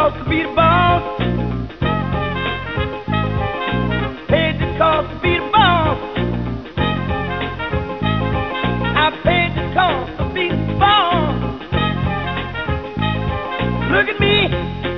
cost to be the boss. Paid the cost to be the boss. I paid the cost to be the boss. Look at me.